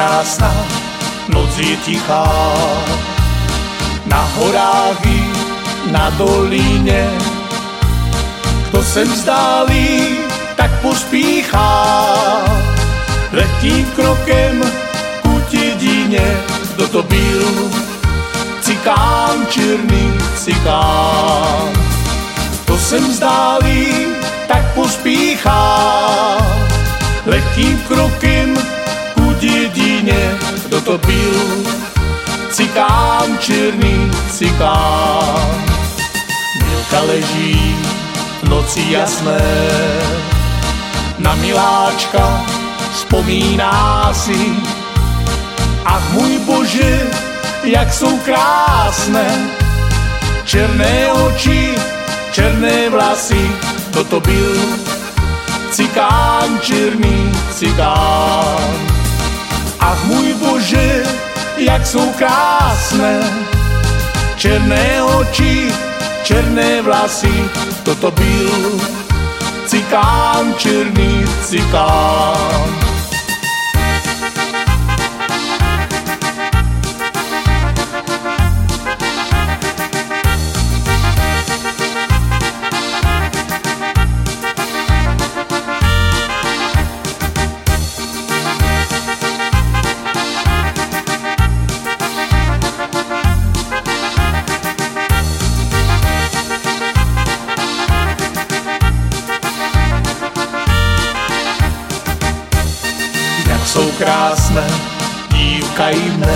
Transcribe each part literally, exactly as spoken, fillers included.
krásna, noc je tichá. Na horách i na dolíne, kto sem vzdálí, tak pospíchá. Lehkým krokem ku dedine, kto to byl? Cikán, černý cikán. Kto sem vzdálí, tak pospíchá. Lehkým krokem ku dedine, kto to byl? Cikán, černý cikán. Milka leží v noci jasné, na miláčka vzpomíná si. Ach můj Bože, jak jsou krásné, černé oči, černé vlasy. Kto to byl? Cikán, černý cikán. Ach můj Bože, jak jsou krásné, černé oči, černé vlasy. Kto to byl? Cikán, černý cikán. Jsou krásné, dívka jimne,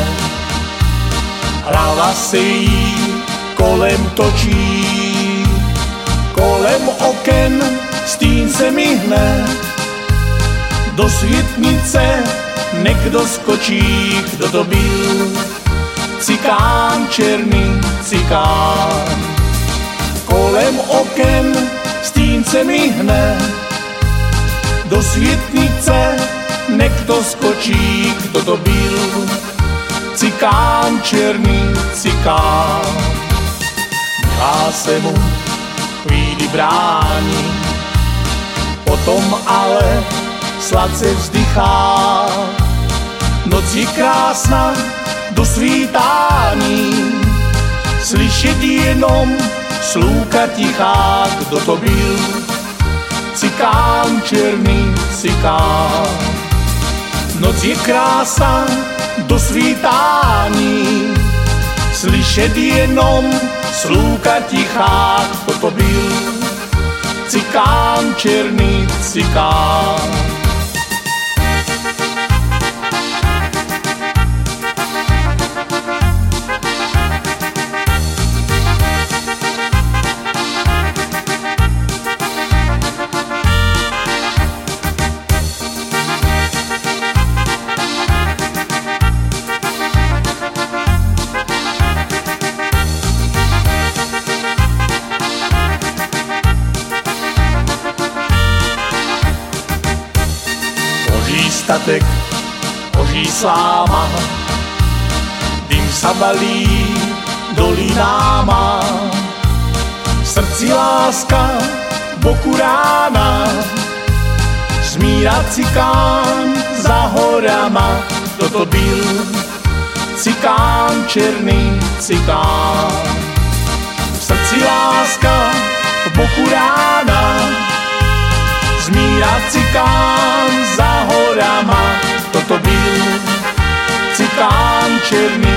hlava se jí kolem točí, kolem oken stín se mihne, do světnice někdo skočí. Kdo to byl? Cikán, černý cikán. Kolem oken stín se mihne, do světnice někdo skočí. Kdo to byl? Cikán, černý cikán. Milá se mu chvíli brání, potom ale sladce vzdychá. Noc je krásná do svítání, slyšet jenom slůka tichá. Kdo to byl? Cikán, černý cikán. Noc je krásná do svítání, slyšet jenom slůka tichá. Kdo to byl? Cikán, černý cikán. Statek, hoří sláma, dým sa balí dolínáma. V srdci láska, v boku rána, smíra cikán za horama. Kto to byl? Cikán, černý cikán. V srdci láska, v boku rána, smíra cikán za horama. Kto to byl? Cikán, černý